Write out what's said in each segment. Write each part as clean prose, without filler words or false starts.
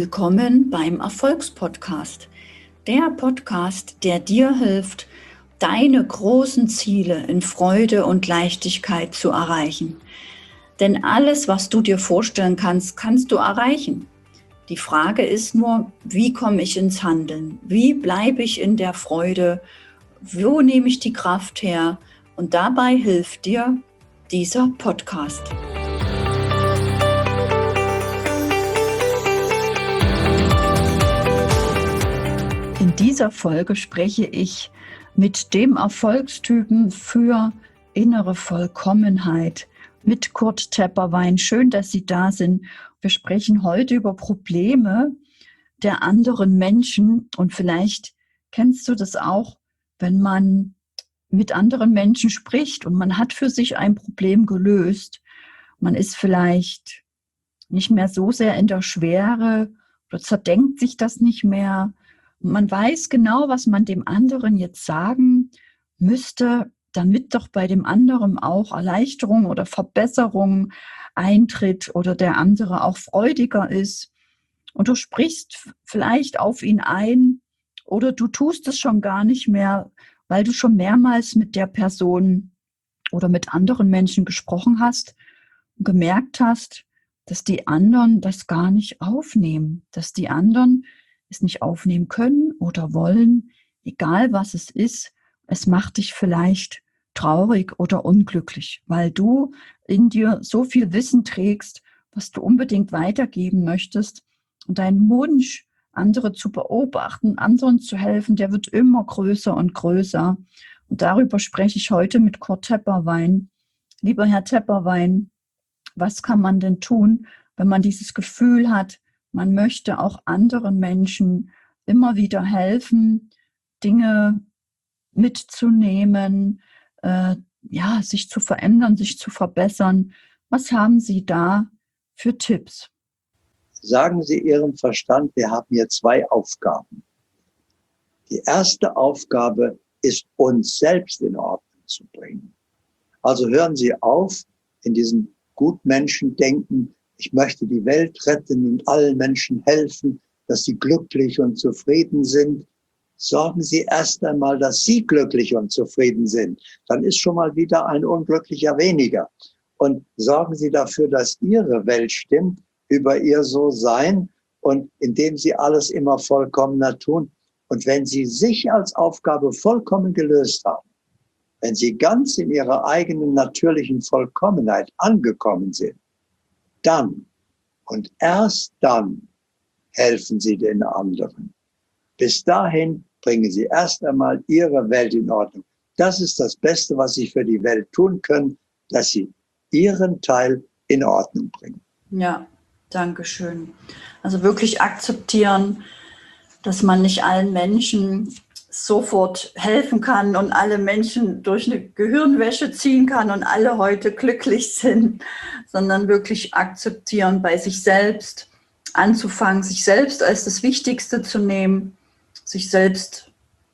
Willkommen beim Erfolgspodcast. Der Podcast, der dir hilft, deine großen Ziele in Freude und Leichtigkeit zu erreichen. Denn alles, was du dir vorstellen kannst, kannst du erreichen. Die Frage ist nur, wie komme ich ins Handeln? Wie bleibe ich in der Freude? Wo nehme ich die Kraft her? Und dabei hilft dir dieser Podcast. In dieser Folge spreche ich mit dem Erfolgstypen für innere Vollkommenheit, mit Kurt Tepperwein. Schön, dass Sie da sind. Wir sprechen heute über Probleme der anderen Menschen. Und vielleicht kennst du das auch, wenn man mit anderen Menschen spricht und man hat für sich ein Problem gelöst. Man ist vielleicht nicht mehr so sehr in der Schwere oder zerdenkt sich das nicht mehr. Man weiß genau, was man dem anderen jetzt sagen müsste, damit doch bei dem anderen auch Erleichterung oder Verbesserung eintritt oder der andere auch freudiger ist. Und du sprichst vielleicht auf ihn ein oder du tust es schon gar nicht mehr, weil du schon mehrmals mit der Person oder mit anderen Menschen gesprochen hast und gemerkt hast, dass die anderen das gar nicht aufnehmen, dass die anderen es nicht aufnehmen können oder wollen, egal was es ist. Es macht dich vielleicht traurig oder unglücklich, weil du in dir so viel Wissen trägst, was du unbedingt weitergeben möchtest. Und dein Wunsch, andere zu beobachten, anderen zu helfen, der wird immer größer und größer. Und darüber spreche ich heute mit Kurt Tepperwein. Lieber Herr Tepperwein, was kann man denn tun, wenn man dieses Gefühl hat, man möchte auch anderen Menschen immer wieder helfen, Dinge mitzunehmen, sich zu verändern, sich zu verbessern. Was haben Sie da für Tipps? Sagen Sie Ihrem Verstand, wir haben hier zwei Aufgaben. Die erste Aufgabe ist, uns selbst in Ordnung zu bringen. Also hören Sie auf, in diesem Gutmenschendenken, ich möchte die Welt retten und allen Menschen helfen, dass sie glücklich und zufrieden sind. Sorgen Sie erst einmal, dass Sie glücklich und zufrieden sind. Dann ist schon mal wieder ein Unglücklicher weniger. Und sorgen Sie dafür, dass Ihre Welt stimmt, über Ihr So-Sein und indem Sie alles immer vollkommener tun. Und wenn Sie sich als Aufgabe vollkommen gelöst haben, wenn Sie ganz in Ihrer eigenen natürlichen Vollkommenheit angekommen sind, dann und erst dann helfen Sie den anderen. Bis dahin bringen Sie erst einmal Ihre Welt in Ordnung. Das ist das Beste, was Sie für die Welt tun können, dass Sie Ihren Teil in Ordnung bringen. Ja, danke schön. Also wirklich akzeptieren, dass man nicht allen Menschen sofort helfen kann und alle Menschen durch eine Gehirnwäsche ziehen kann und alle heute glücklich sind, sondern wirklich akzeptieren, bei sich selbst anzufangen, sich selbst als das Wichtigste zu nehmen, sich selbst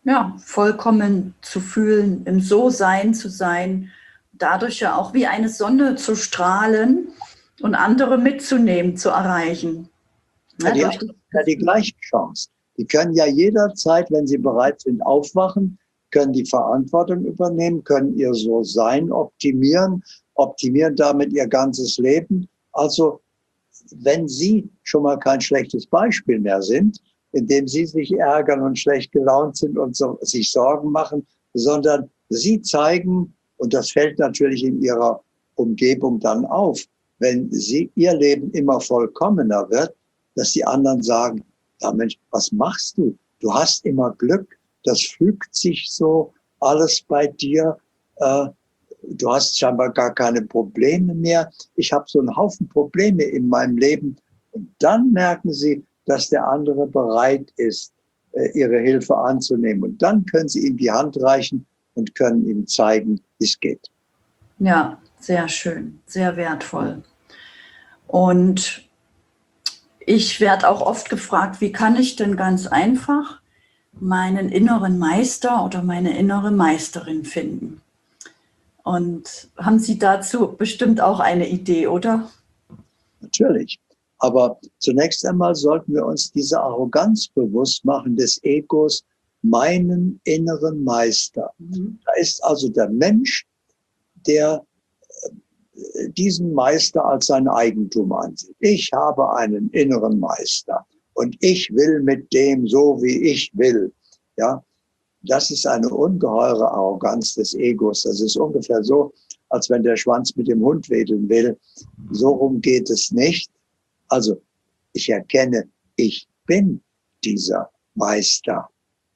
vollkommen zu fühlen, im So-Sein zu sein, dadurch ja auch wie eine Sonne zu strahlen und andere mitzunehmen, zu erreichen. Die haben ja die gleiche Chance. Die können ja jederzeit, wenn sie bereit sind, aufwachen, können die Verantwortung übernehmen, können ihr So-Sein optimieren damit ihr ganzes Leben. Also wenn Sie schon mal kein schlechtes Beispiel mehr sind, indem Sie sich ärgern und schlecht gelaunt sind und sich Sorgen machen, sondern Sie zeigen, und das fällt natürlich in Ihrer Umgebung dann auf, wenn Ihr Leben immer vollkommener wird, dass die anderen sagen, ja Mensch, was machst du? Du hast immer Glück, das fügt sich so alles bei dir. Du hast scheinbar gar keine Probleme mehr. Ich habe so einen Haufen Probleme in meinem Leben. Und dann merken Sie, dass der andere bereit ist, Ihre Hilfe anzunehmen. Und dann können Sie ihm die Hand reichen und können ihm zeigen, wie es geht. Ja, sehr schön, sehr wertvoll. Und ich werde auch oft gefragt, wie kann ich denn ganz einfach meinen inneren Meister oder meine innere Meisterin finden? Und haben Sie dazu bestimmt auch eine Idee, oder? Natürlich. Aber zunächst einmal sollten wir uns diese Arroganz bewusst machen des Egos, meinen inneren Meister. Da ist also der Mensch, der diesen Meister als sein Eigentum ansieht. Ich habe einen inneren Meister und ich will mit dem so, wie ich will. Ja, das ist eine ungeheure Arroganz des Egos. Das ist ungefähr so, als wenn der Schwanz mit dem Hund wedeln will. So rum geht es nicht. Also ich erkenne, ich bin dieser Meister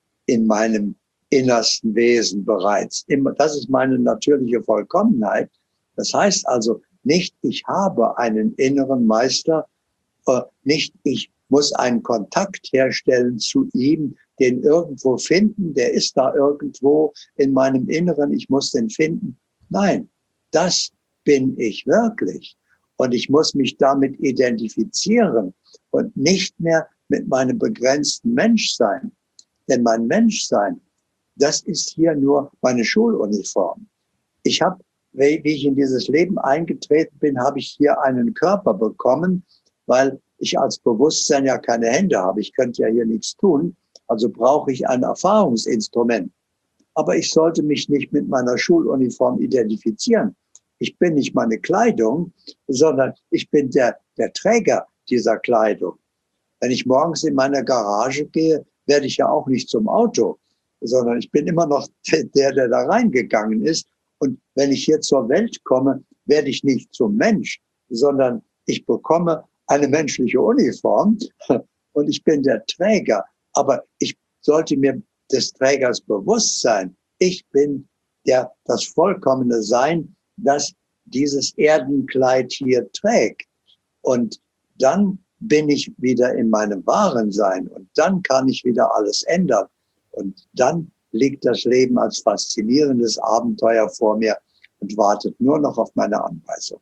in meinem innersten Wesen bereits. Das ist meine natürliche Vollkommenheit. Das heißt also nicht, ich habe einen inneren Meister, nicht ich muss einen Kontakt herstellen zu ihm, den irgendwo finden, der ist da irgendwo in meinem Inneren, ich muss den finden. Nein, das bin ich wirklich. Und ich muss mich damit identifizieren und nicht mehr mit meinem begrenzten Menschsein. Denn mein Menschsein, das ist hier nur meine Schuluniform. Ich habe, wie ich in dieses Leben eingetreten bin, habe ich hier einen Körper bekommen, weil ich als Bewusstsein ja keine Hände habe. Ich könnte ja hier nichts tun. Also brauche ich ein Erfahrungsinstrument. Aber ich sollte mich nicht mit meiner Schuluniform identifizieren. Ich bin nicht meine Kleidung, sondern ich bin der Träger dieser Kleidung. Wenn ich morgens in meine Garage gehe, werde ich ja auch nicht zum Auto, sondern ich bin immer noch der da reingegangen ist. Und wenn ich hier zur Welt komme, werde ich nicht zum Mensch, sondern ich bekomme eine menschliche Uniform und ich bin der Träger. Aber ich sollte mir des Trägers bewusst sein. Ich bin das vollkommene Sein, das dieses Erdenkleid hier trägt. Und dann bin ich wieder in meinem wahren Sein und dann kann ich wieder alles ändern. Und dann liegt das Leben als faszinierendes Abenteuer vor mir und wartet nur noch auf meine Anweisung.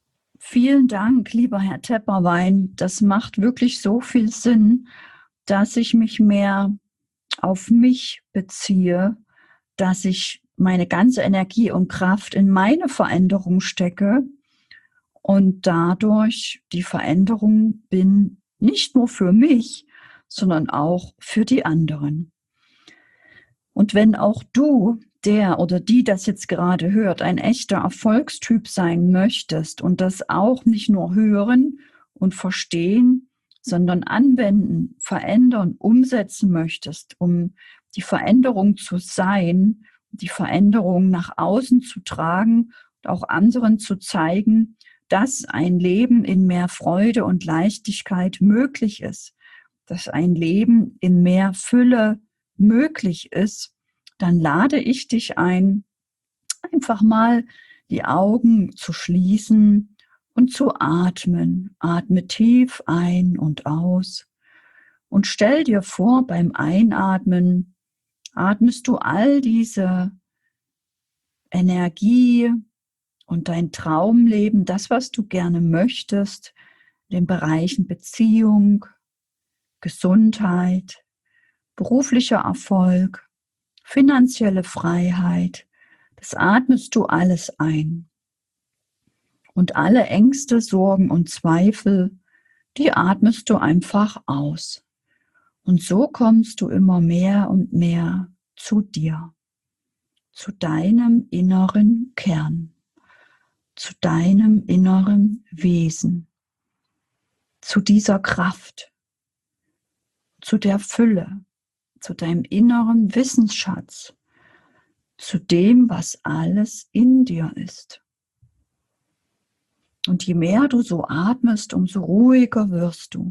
Vielen Dank, lieber Herr Tepperwein. Das macht wirklich so viel Sinn, dass ich mich mehr auf mich beziehe, dass ich meine ganze Energie und Kraft in meine Veränderung stecke und dadurch die Veränderung bin, nicht nur für mich, sondern auch für die anderen. Und wenn auch du, der oder die das jetzt gerade hört, ein echter Erfolgstyp sein möchtest und das auch nicht nur hören und verstehen, sondern anwenden, verändern, umsetzen möchtest, um die Veränderung zu sein, die Veränderung nach außen zu tragen und auch anderen zu zeigen, dass ein Leben in mehr Freude und Leichtigkeit möglich ist, dass ein Leben in mehr Fülle möglich ist, dann lade ich dich ein, einfach mal die Augen zu schließen und zu atmen. Atme tief ein und aus und stell dir vor, beim Einatmen atmest du all diese Energie und dein Traumleben, das, was du gerne möchtest, in den Bereichen Beziehung, Gesundheit, beruflicher Erfolg, finanzielle Freiheit, das atmest du alles ein. Und alle Ängste, Sorgen und Zweifel, die atmest du einfach aus. Und so kommst du immer mehr und mehr zu dir, zu deinem inneren Kern, zu deinem inneren Wesen, zu dieser Kraft, zu der Fülle, zu deinem inneren Wissensschatz, zu dem, was alles in dir ist. Und je mehr du so atmest, umso ruhiger wirst du.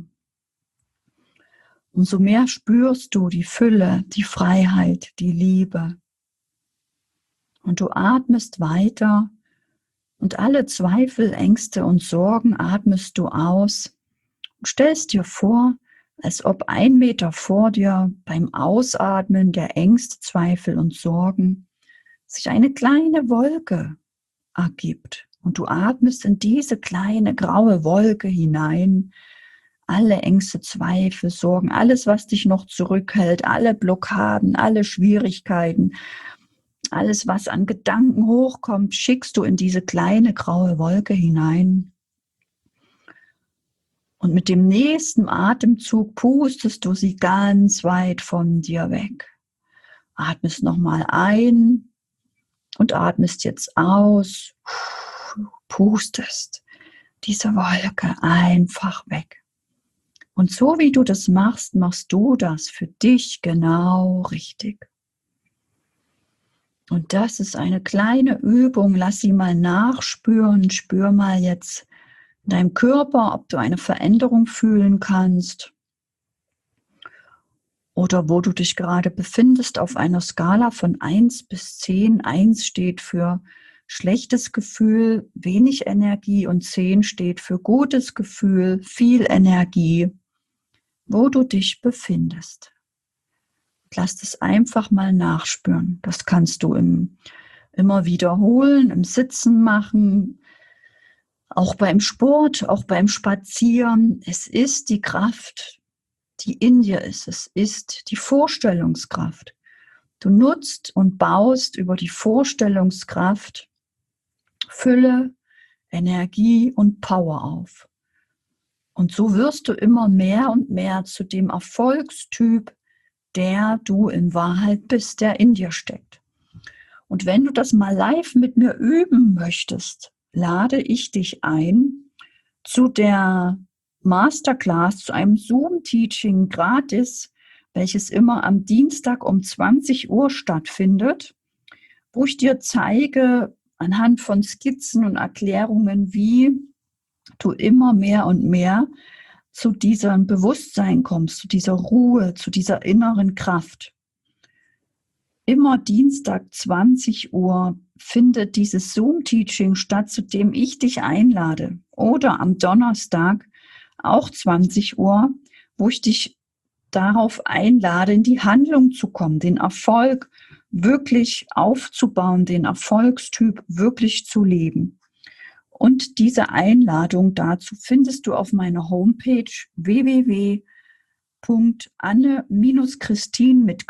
Umso mehr spürst du die Fülle, die Freiheit, die Liebe. Und du atmest weiter und alle Zweifel, Ängste und Sorgen atmest du aus und stellst dir vor, als ob 1 Meter vor dir beim Ausatmen der Ängste, Zweifel und Sorgen sich eine kleine Wolke ergibt. Und du atmest in diese kleine graue Wolke hinein. Alle Ängste, Zweifel, Sorgen, alles, was dich noch zurückhält, alle Blockaden, alle Schwierigkeiten, alles, was an Gedanken hochkommt, schickst du in diese kleine graue Wolke hinein. Und mit dem nächsten Atemzug pustest du sie ganz weit von dir weg. Atmest nochmal ein und atmest jetzt aus. Pustest diese Wolke einfach weg. Und so wie du das machst, machst du das für dich genau richtig. Und das ist eine kleine Übung. Lass sie mal nachspüren. Spür mal jetzt in deinem Körper, ob du eine Veränderung fühlen kannst. Oder wo du dich gerade befindest auf einer Skala von 1 bis 10. 1 steht für schlechtes Gefühl, wenig Energie und 10 steht für gutes Gefühl, viel Energie, wo du dich befindest. Lass das einfach mal nachspüren. Das kannst du immer wiederholen, im Sitzen machen, auch beim Sport, auch beim Spazieren. Es ist die Kraft, die in dir ist. Es ist die Vorstellungskraft. Du nutzt und baust über die Vorstellungskraft Fülle, Energie und Power auf. Und so wirst du immer mehr und mehr zu dem Erfolgstyp, der du in Wahrheit bist, der in dir steckt. Und wenn du das mal live mit mir üben möchtest, lade ich dich ein zu der Masterclass, zu einem Zoom-Teaching gratis, welches immer am Dienstag um 20 Uhr stattfindet, wo ich dir zeige, anhand von Skizzen und Erklärungen, wie du immer mehr und mehr zu diesem Bewusstsein kommst, zu dieser Ruhe, zu dieser inneren Kraft. Immer Dienstag 20 Uhr findet dieses Zoom-Teaching statt, zu dem ich dich einlade. Oder am Donnerstag auch 20 Uhr, wo ich dich darauf einlade, in die Handlung zu kommen, den Erfolg wirklich aufzubauen, den Erfolgstyp wirklich zu leben. Und diese Einladung dazu findest du auf meiner Homepage www.anne-christin mit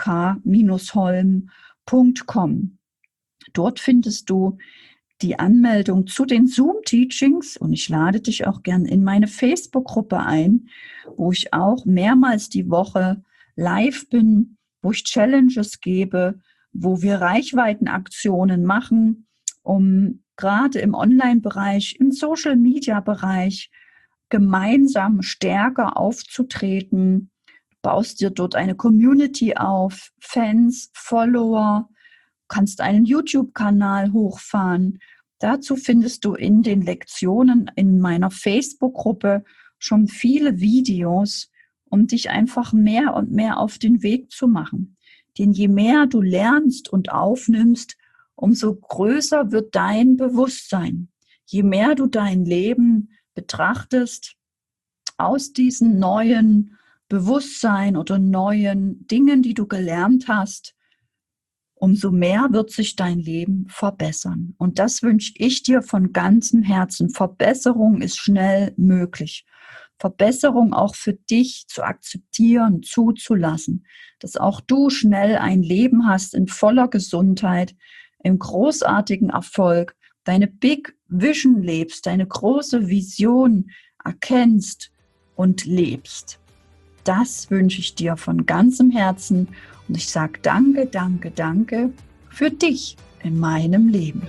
k-holm.com. Dort findest du die Anmeldung zu den Zoom-Teachings und ich lade dich auch gern in meine Facebook-Gruppe ein, wo ich auch mehrmals die Woche live bin, wo ich Challenges gebe, wo wir Reichweitenaktionen machen, um gerade im Online-Bereich, im Social-Media-Bereich gemeinsam stärker aufzutreten. Du baust dir dort eine Community auf, Fans, Follower, kannst einen YouTube-Kanal hochfahren. Dazu findest du in den Lektionen in meiner Facebook-Gruppe schon viele Videos, um dich einfach mehr und mehr auf den Weg zu machen. Denn je mehr du lernst und aufnimmst, umso größer wird dein Bewusstsein. Je mehr du dein Leben betrachtest aus diesen neuen Bewusstsein oder neuen Dingen, die du gelernt hast, umso mehr wird sich dein Leben verbessern. Und das wünsche ich dir von ganzem Herzen. Verbesserung ist schnell möglich. Verbesserung auch für dich zu akzeptieren, zuzulassen, dass auch du schnell ein Leben hast in voller Gesundheit, im großartigen Erfolg, deine Big Vision lebst, deine große Vision erkennst und lebst. Das wünsche ich dir von ganzem Herzen und ich sage danke, danke, danke für dich in meinem Leben.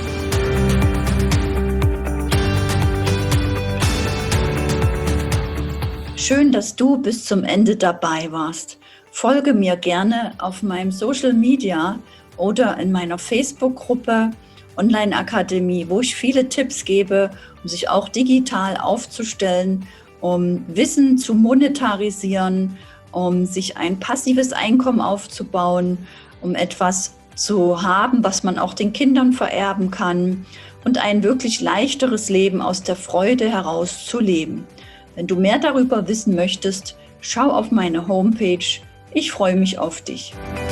Schön, dass du bis zum Ende dabei warst. Folge mir gerne auf meinem Social Media oder in meiner Facebook-Gruppe Online Akademie, wo ich viele Tipps gebe, um sich auch digital aufzustellen, um Wissen zu monetarisieren, um sich ein passives Einkommen aufzubauen, um etwas zu haben, was man auch den Kindern vererben kann und ein wirklich leichteres Leben aus der Freude heraus zu leben. Wenn du mehr darüber wissen möchtest, schau auf meine Homepage. Ich freue mich auf dich.